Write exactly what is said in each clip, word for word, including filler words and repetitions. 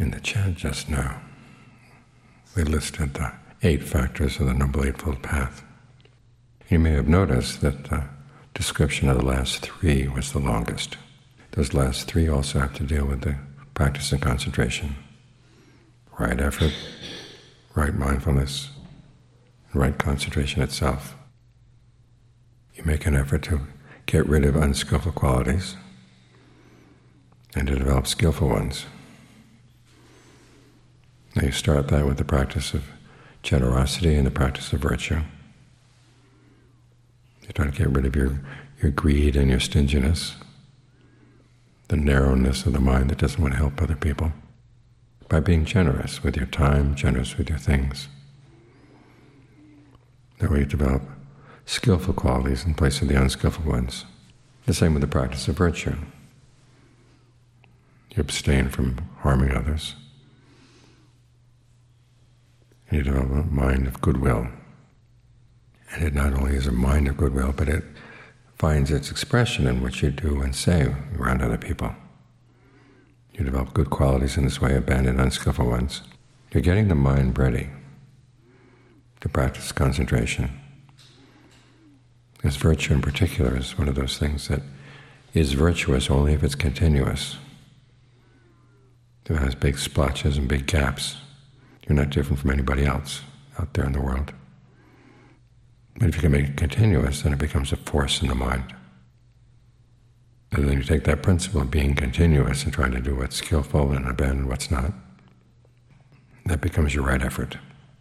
In the chant just now, we listed the eight factors of the Noble Eightfold Path. You may have noticed that the description of the last three was the longest. Those last three also have to deal with the practice of concentration. Right effort, right mindfulness, and right concentration itself. You make an effort to get rid of unskillful qualities and to develop skillful ones. Now you start that with the practice of generosity and the practice of virtue. You try to get rid of your, your greed and your stinginess, the narrowness of the mind that doesn't want to help other people, by being generous with your time, generous with your things. That way you develop skillful qualities in place of the unskillful ones. The same with the practice of virtue. You abstain from harming others. You develop a mind of goodwill. And it not only is a mind of goodwill, but it finds its expression in what you do and say around other people. You develop good qualities in this way, abandon unskillful ones. You're getting the mind ready to practice concentration. Because virtue in particular is one of those things that is virtuous only if it's continuous. If it has big splotches and big gaps, you're not different from anybody else out there in the world. But if you can make it continuous, then it becomes a force in the mind. And then you take that principle of being continuous and trying to do what's skillful and abandon what's not. That becomes your right effort.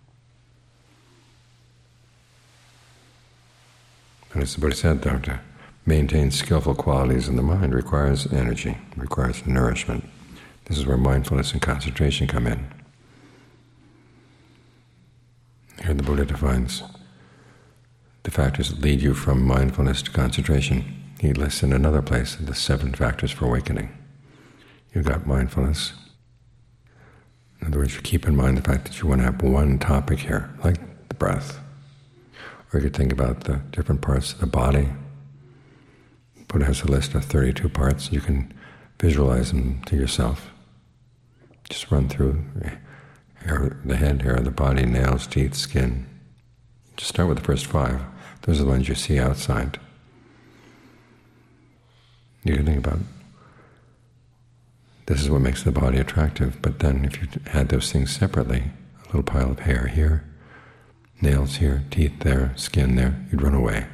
And as the Buddha said, though, to maintain skillful qualities in the mind requires energy, requires nourishment. This is where mindfulness and concentration come in. Here the Buddha defines the factors that lead you from mindfulness to concentration. He lists in another place the seven factors for awakening. You've got mindfulness. In other words, you keep in mind the fact that you want to have one topic here, like the breath. Or you could think about the different parts of the body. The Buddha has a list of thirty-two parts. You can visualize them to yourself. Just run through hair, the head, hair of the body, nails, teeth, skin. Just start with the first five. Those are the ones you see outside. You can think about, this is what makes the body attractive, but then if you had those things separately, a little pile of hair here, nails here, teeth there, skin there, you'd run away.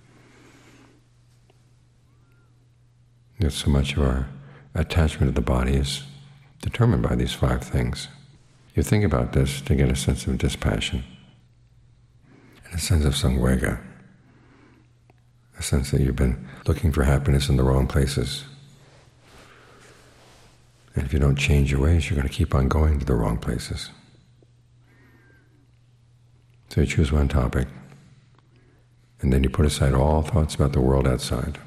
There's so much of our attachment to the body is determined by these five things. You think about this to get a sense of dispassion, and a sense of samvega, a sense that you've been looking for happiness in the wrong places. And if you don't change your ways, you're going to keep on going to the wrong places. So you choose one topic, and then you put aside all thoughts about the world outside.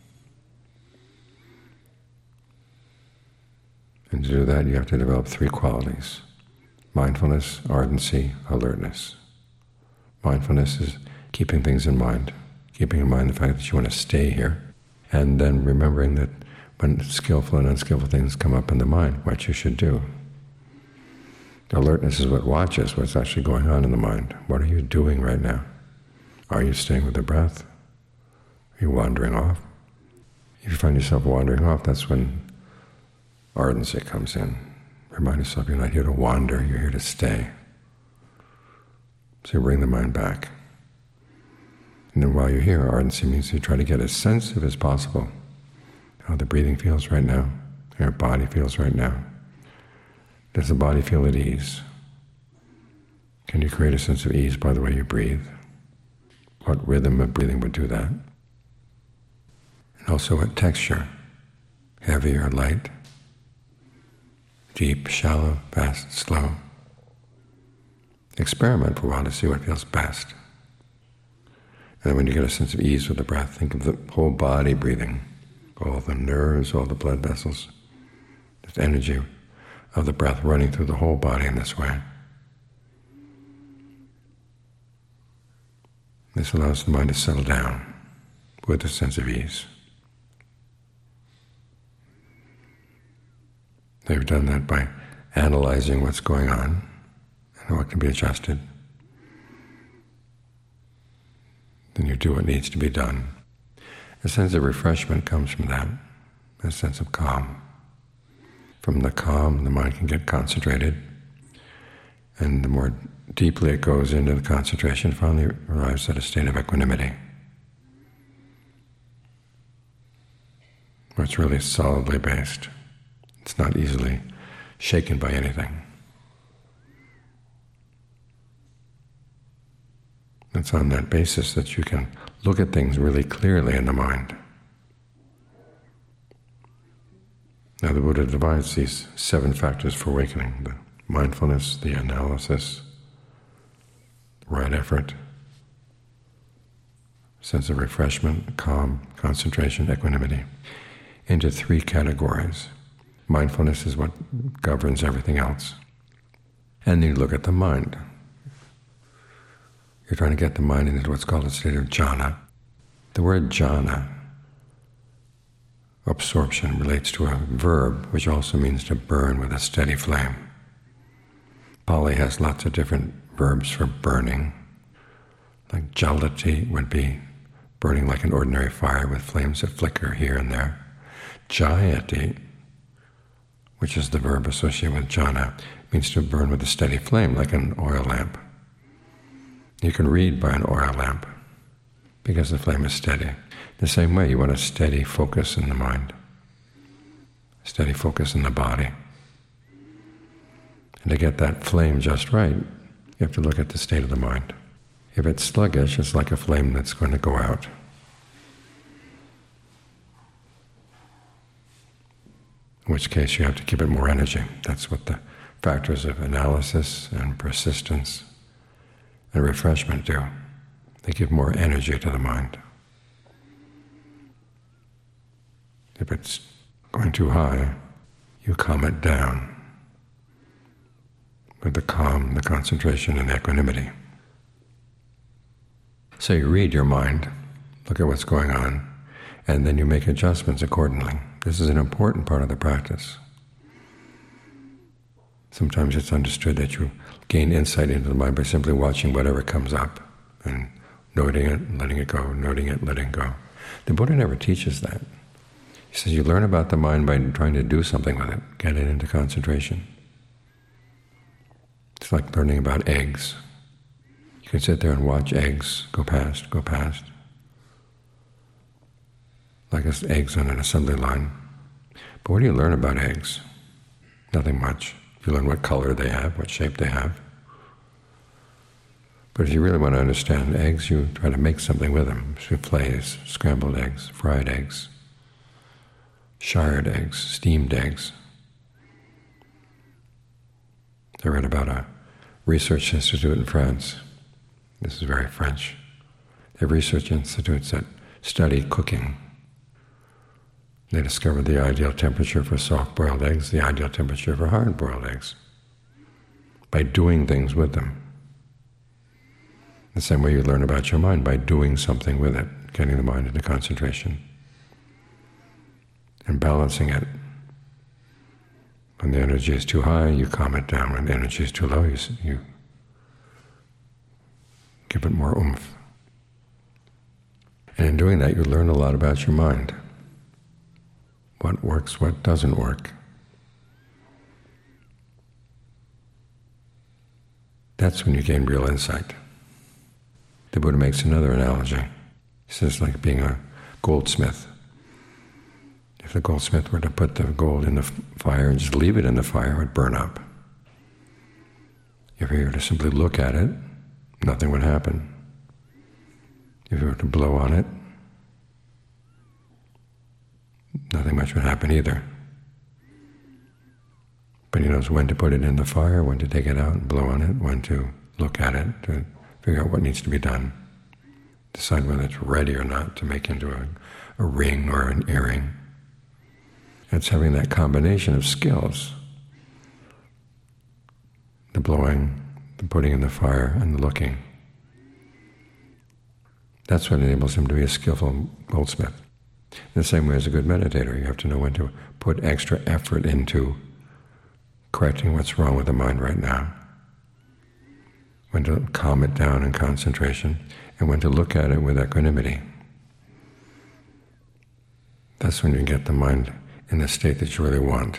And to do that, you have to develop three qualities: mindfulness, ardency, alertness. Mindfulness is keeping things in mind, keeping in mind the fact that you want to stay here, and then remembering that when skillful and unskillful things come up in the mind, what you should do. Alertness is what watches what's actually going on in the mind. What are you doing right now? Are you staying with the breath? Are you wandering off? If you find yourself wandering off, that's when ardency comes in. Remind yourself you're not here to wander, you're here to stay. So you bring the mind back. And then while you're here, ardency means you try to get as sensitive as possible how the breathing feels right now, how your body feels right now. Does the body feel at ease? Can you create a sense of ease by the way you breathe? What rhythm of breathing would do that? And also what texture, heavy or light, deep, shallow, fast, slow. Experiment for a while to see what feels best. And then when you get a sense of ease with the breath, think of the whole body breathing, all the nerves, all the blood vessels, this energy of the breath running through the whole body in this way. This allows the mind to settle down with a sense of ease. They've done that by analyzing what's going on and what can be adjusted. Then you do what needs to be done. A sense of refreshment comes from that, a sense of calm. From the calm, the mind can get concentrated, and the more deeply it goes into the concentration, finally arrives at a state of equanimity, where it's really solidly based. It's not easily shaken by anything. It's on that basis that you can look at things really clearly in the mind. Now the Buddha divides these seven factors for awakening: the mindfulness, the analysis, the right effort, sense of refreshment, calm, concentration, equanimity, into three categories. Mindfulness is what governs everything else. And then you look at the mind. You're trying to get the mind into what's called a state of jhana. The word jhana, absorption, relates to a verb which also means to burn with a steady flame. Pali has lots of different verbs for burning. Like jalati would be burning like an ordinary fire with flames that flicker here and there. Jayati, which is the verb associated with jhana, means to burn with a steady flame like an oil lamp. You can read by an oil lamp because the flame is steady. The same way, you want a steady focus in the mind, steady focus in the body. And to get that flame just right, you have to look at the state of the mind. If it's sluggish, it's like a flame that's going to go out. In which case you have to give it more energy. That's what the factors of analysis and persistence and refreshment do. They give more energy to the mind. If it's going too high, you calm it down with the calm, the concentration, and the equanimity. So you read your mind, look at what's going on, and then you make adjustments accordingly. This is an important part of the practice. Sometimes it's understood that you gain insight into the mind by simply watching whatever comes up and noting it, letting it go, noting it, letting it go. The Buddha never teaches that. He says you learn about the mind by trying to do something with it, get it into concentration. It's like learning about eggs. You can sit there and watch eggs go past, go past, like eggs on an assembly line. But what do you learn about eggs? Nothing much. You learn what color they have, what shape they have. But if you really want to understand eggs, you try to make something with them. Soufflés, scrambled eggs, fried eggs, shired eggs, steamed eggs. I read about a research institute in France. This is very French. They have research institutes that study cooking. They discovered the ideal temperature for soft-boiled eggs, the ideal temperature for hard-boiled eggs, by doing things with them. The same way you learn about your mind, by doing something with it, getting the mind into concentration and balancing it. When the energy is too high, you calm it down. When the energy is too low, you, you give it more oomph. And in doing that, you learn a lot about your mind. What works, what doesn't work. That's when you gain real insight. The Buddha makes another analogy. He says, like being a goldsmith. If the goldsmith were to put the gold in the fire and just leave it in the fire, it would burn up. If he were to simply look at it, nothing would happen. If he were to blow on it, nothing much would happen either. But he knows when to put it in the fire, when to take it out and blow on it, when to look at it, to figure out what needs to be done, decide whether it's ready or not to make into a, a ring or an earring. It's having that combination of skills, the blowing, the putting in the fire, and the looking. That's what enables him to be a skillful goldsmith. In the same way as a good meditator, you have to know when to put extra effort into correcting what's wrong with the mind right now, when to calm it down in concentration, and when to look at it with equanimity. That's when you get the mind in the state that you really want.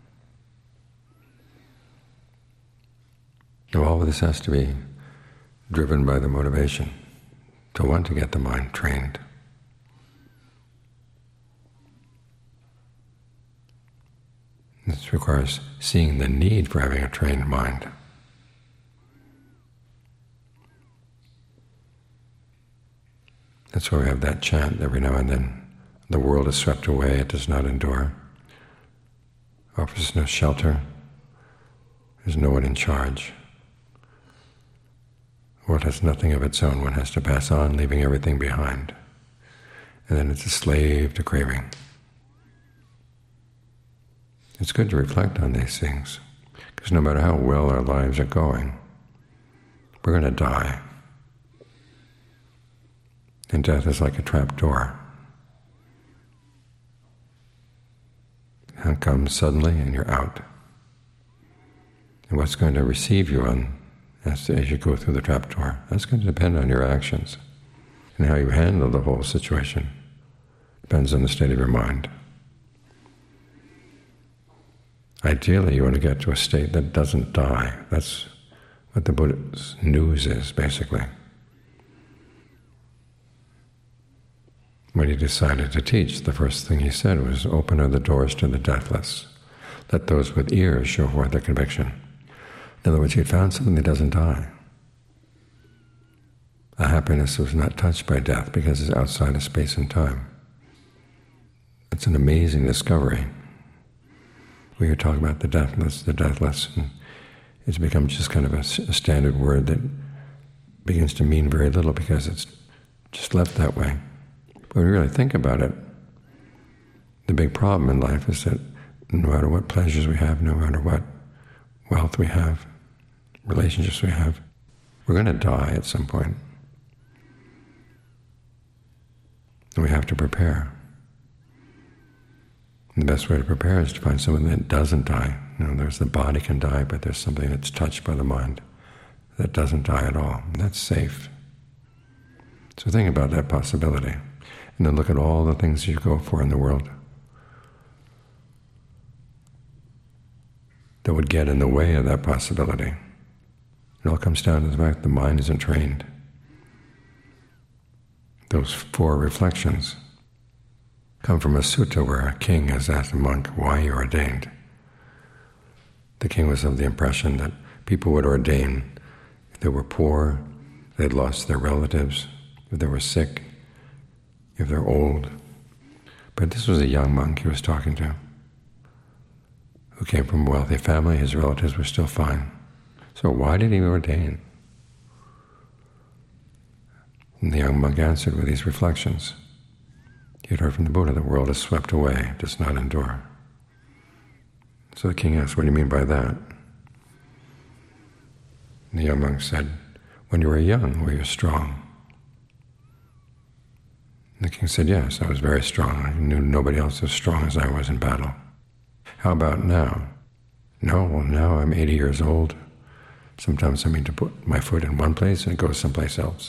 Now all of this has to be driven by the motivation to want to get the mind trained. This requires seeing the need for having a trained mind. That's why we have that chant every now and then. The world is swept away, it does not endure. Offers no shelter. There's no one in charge. The world has nothing of its own. One has to pass on, leaving everything behind. And then it's a slave to craving. It's good to reflect on these things, because no matter how well our lives are going, we're going to die. And death is like a trap door. It comes suddenly and you're out. And what's going to receive you on as, as you go through the trap door, that's going to depend on your actions. And how you handle the whole situation depends on the state of your mind. Ideally, you want to get to a state that doesn't die. That's what the Buddha's news is, basically. When he decided to teach, the first thing he said was, "Open are the doors to the deathless. Let those with ears show forth their conviction." In other words, he had found something that doesn't die. A happiness was not touched by death because it's outside of space and time. It's an amazing discovery. We hear talk about the deathless, the deathless, and it's become just kind of a, a standard word that begins to mean very little because it's just left that way. But when we really think about it, the big problem in life is that no matter what pleasures we have, no matter what wealth we have, relationships we have, we're going to die at some point. And we have to prepare. And the best way to prepare is to find something that doesn't die. You know, there's the body can die, but there's something that's touched by the mind that doesn't die at all. And that's safe. So think about that possibility. And then look at all the things you go for in the world that would get in the way of that possibility. It all comes down to the fact the mind isn't trained. Those four reflections come from a sutta where a king has asked a monk why he ordained. The king was of the impression that people would ordain if they were poor, they had lost their relatives, if they were sick, if they're old. But this was a young monk he was talking to, who came from a wealthy family. His relatives were still fine. So why did he ordain? And the young monk answered with these reflections. He had heard from the Buddha, the world is swept away, it does not endure. So the king asked, what do you mean by that? And the young monk said, when you were young, were you strong? And the king said, yes, I was very strong. I knew nobody else as strong as I was in battle. How about now? No, well, now I'm eighty years old. Sometimes I mean to put my foot in one place and it goes someplace else.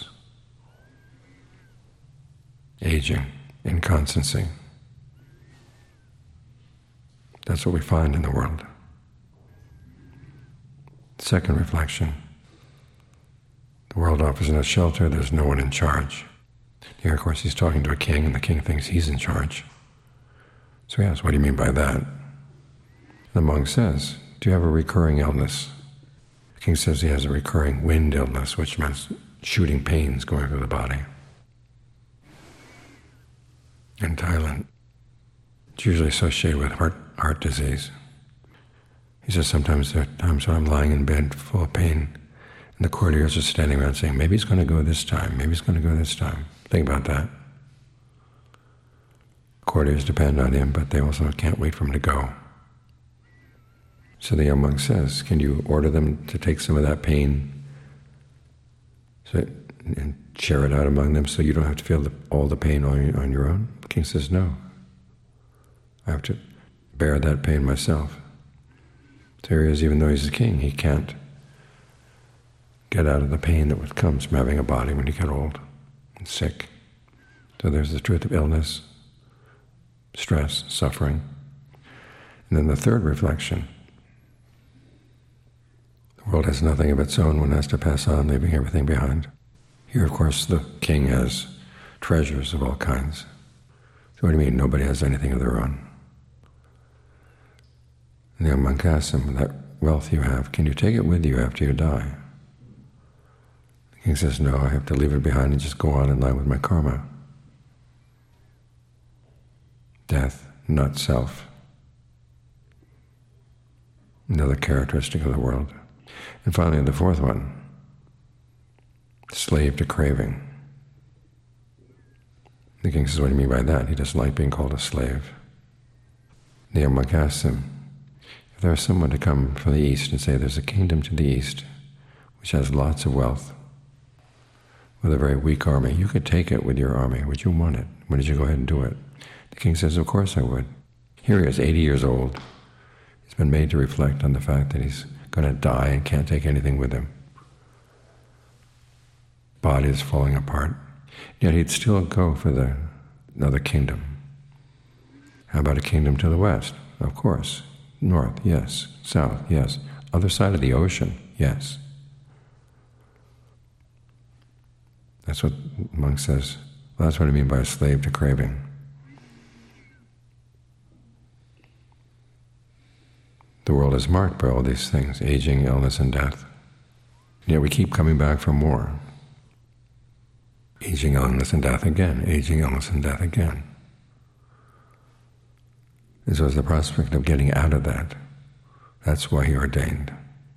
Aging, inconstancy. That's what we find in the world. Second reflection. The world offers no shelter, there's no one in charge. Here, of course, he's talking to a king, and the king thinks he's in charge. So he asks, what do you mean by that? The monk says, do you have a recurring illness? The king says he has a recurring wind illness, which means shooting pains going through the body. In Thailand, it's usually associated with heart, heart disease. He says sometimes there are times when I'm lying in bed full of pain, and the courtiers are standing around saying, maybe he's going to go this time, maybe he's going to go this time. Think about that. Courtiers depend on him, but they also can't wait for him to go. So the young monk says, can you order them to take some of that pain so, and share it out among them so you don't have to feel the, all the pain on, on your own? The king says, no. I have to bear that pain myself. So here he is, even though he's a king, he can't get out of the pain that comes from having a body when you get old and sick. So there's the truth of illness, stress, suffering. And then the third reflection, the world has nothing of its own, one has to pass on, leaving everything behind. Here, of course, the king has treasures of all kinds. So what do you mean, nobody has anything of their own? And the young monk asks him, that wealth you have, can you take it with you after you die? The king says, no, I have to leave it behind and just go on in line with my karma. Death, not self. Another characteristic of the world. And finally, the fourth one, slave to craving. The king says, what do you mean by that? He doesn't like being called a slave. The young monk asks him, if there was someone to come from the east and say there's a kingdom to the east which has lots of wealth with a very weak army, you could take it with your army. Would you want it? Would you go ahead and do it? The king says, of course I would. Here he is, eighty years old. He's been made to reflect on the fact that he's going to die and can't take anything with him. Body is falling apart. Yet he'd still go for the another kingdom. How about a kingdom to the west? Of course. North, yes. South, yes. Other side of the ocean, yes. That's what the monk says. Well, that's what I mean by a slave to craving. The world is marked by all these things, aging, illness, and death. And yet we keep coming back for more. Aging, illness, and death again. Aging, illness, and death again. And so it's the prospect of getting out of that. That's why he ordained.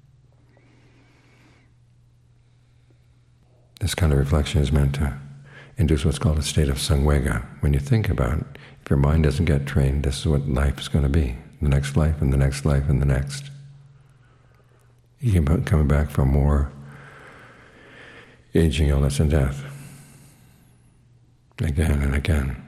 This kind of reflection is meant to induce what's called a state of samvega. When you think about it, if your mind doesn't get trained, this is what life is going to be. The next life, and the next life, and the next. You keep coming back for more aging, illness, and death. Again and again.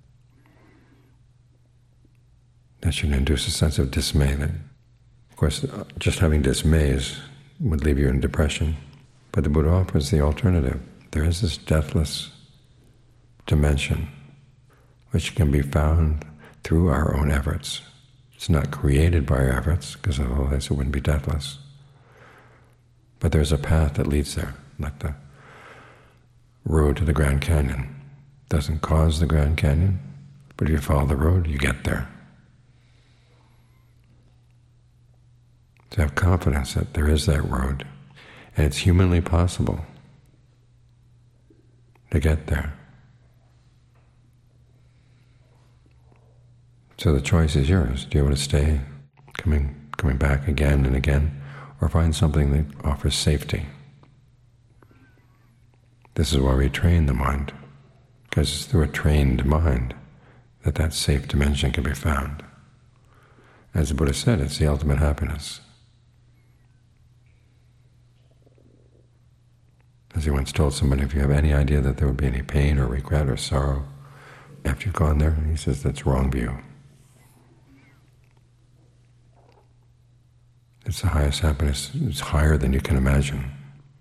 That should induce a sense of dismay. That, of course, just having dismay is, would leave you in depression. But the Buddha offers the alternative. There is this deathless dimension which can be found through our own efforts. It's not created by our efforts, because otherwise it wouldn't be deathless. But there's a path that leads there, like the road to the Grand Canyon. It doesn't cause the Grand Canyon, but if you follow the road, you get there. To have confidence that there is that road, and it's humanly possible to get there. So the choice is yours. Do you want to stay coming coming back again and again, or find something that offers safety? This is why we train the mind, because it's through a trained mind that that safe dimension can be found. As the Buddha said, it's the ultimate happiness. As he once told somebody, if you have any idea that there would be any pain or regret or sorrow after you've gone there, he says that's wrong view. It's the highest happiness. It's higher than you can imagine.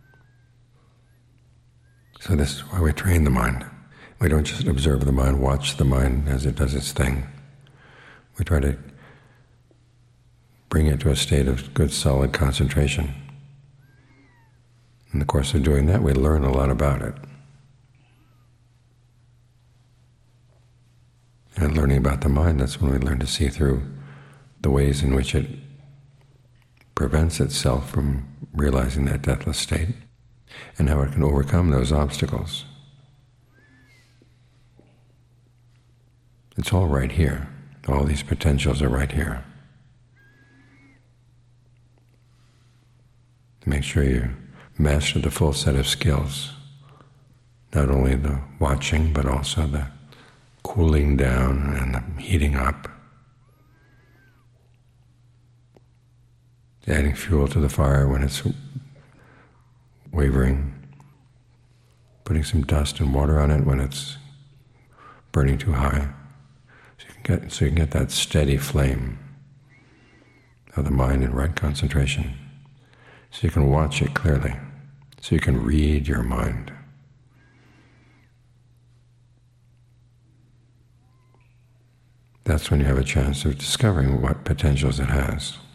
So this is why we train the mind. We don't just observe the mind, watch the mind as it does its thing. We try to bring it to a state of good, solid concentration. In the course of doing that, we learn a lot about it. And learning about the mind, that's when we learn to see through the ways in which it prevents itself from realizing that deathless state, and how it can overcome those obstacles. It's all right here. All these potentials are right here. To make sure you master the full set of skills, not only the watching, but also the cooling down and the heating up, adding fuel to the fire when it's wavering, putting some dust and water on it when it's burning too high, so you can get, so you can get that steady flame of the mind in right concentration, so you can watch it clearly, so you can read your mind. That's when you have a chance of discovering what potentials it has.